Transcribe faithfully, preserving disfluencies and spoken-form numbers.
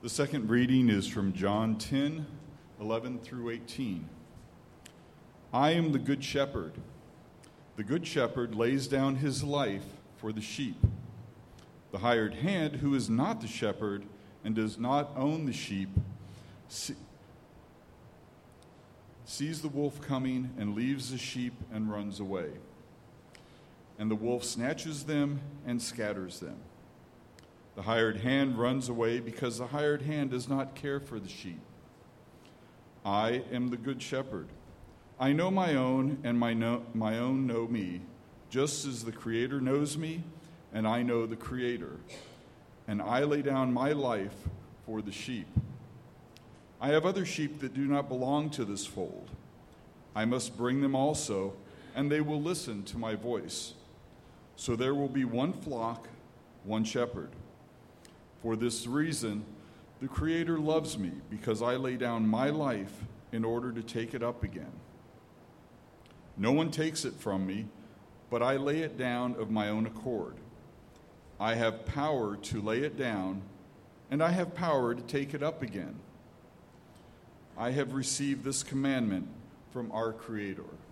The second reading is from John ten, eleven through eighteen. I am the good shepherd. The good shepherd lays down his life for the sheep. The hired hand, who is not the shepherd and does not own the sheep, see, sees the wolf coming and leaves the sheep and runs away. And the wolf snatches them and scatters them. The hired hand runs away because the hired hand does not care for the sheep. I am the good shepherd. I know my own, and my, no, my own know me, just as the Creator knows me, and I know the Creator. And I lay down my life for the sheep. I have other sheep that do not belong to this fold. I must bring them also, and they will listen to my voice. So there will be one flock, one shepherd. For this reason, the Creator loves me, because I lay down my life in order to take it up again. No one takes it from me, but I lay it down of my own accord. I have power to lay it down, and I have power to take it up again. I have received this commandment from our Creator.